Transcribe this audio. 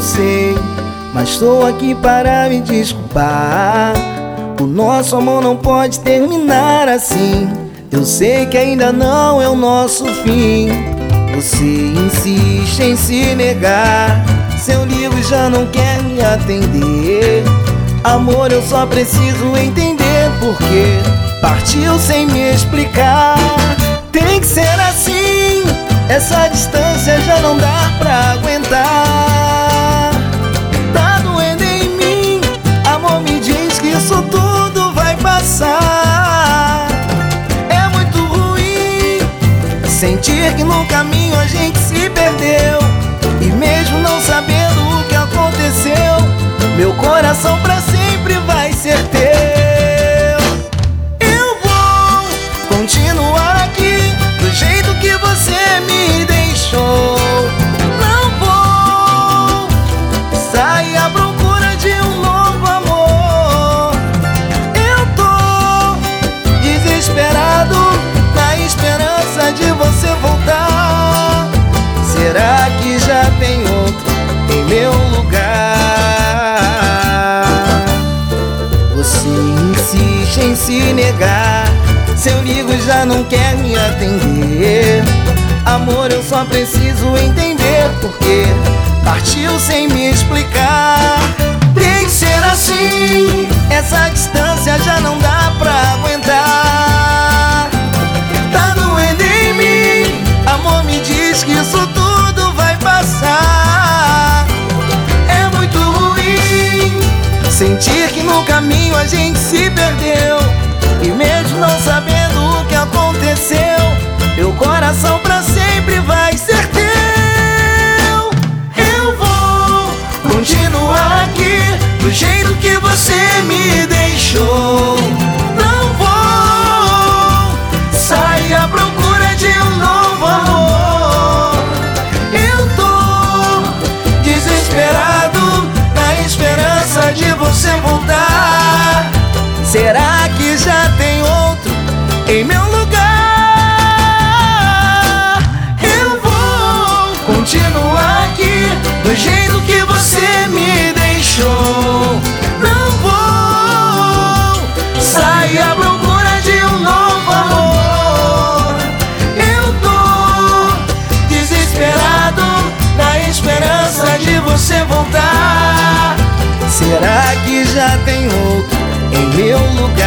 sei, mas estou aqui para me desculpar. O nosso amor não pode terminar assim. Eu sei que ainda não é o nosso fim. Você insiste em se negar. Se eu ligo já não quer me atender. Amor, eu só preciso entender porque partiu sem me explicar. Tem que ser assim, essa distância já não dá pra aguentar. Tá doendo em mim, amor, me diz que isso tudo vai passar. É muito ruim sentir que no caminho a gente se perdeu. E mesmo não sabendo o que aconteceu, meu coração pra sempre vai ser teu. Eu vou continuar aqui do jeito que você me deixou. Não vou sair à procura de um novo amor. Eu tô desesperado na esperança de você voltar. Será que já tem outro em meu lugar? Você insiste em se negar. Se eu ligo já não quer me atender. Amor, eu só preciso entender porque partiu sem me explicar. Tem que ser assim, essa distância já não dá pra aguentar. Tá doendo em mim, amor, me diz que isso tudo vai passar. É muito ruim sentir que no caminho a gente se perdeu. E mesmo não sabendo o que aconteceu, meu coração pra sempre vai ser teu. Eu vou continuar aqui do jeito que você me deixou. Não vou sair à procura de um novo amor. Eu tô desesperado na esperança de você voltar. Será que já tem outro em meu lugar? Eu vou continuar aqui do jeito que você me deixou. Não vou sair à procura de um novo amor. Eu tô desesperado na esperança de você voltar. Será que já tem outro em meu lugar?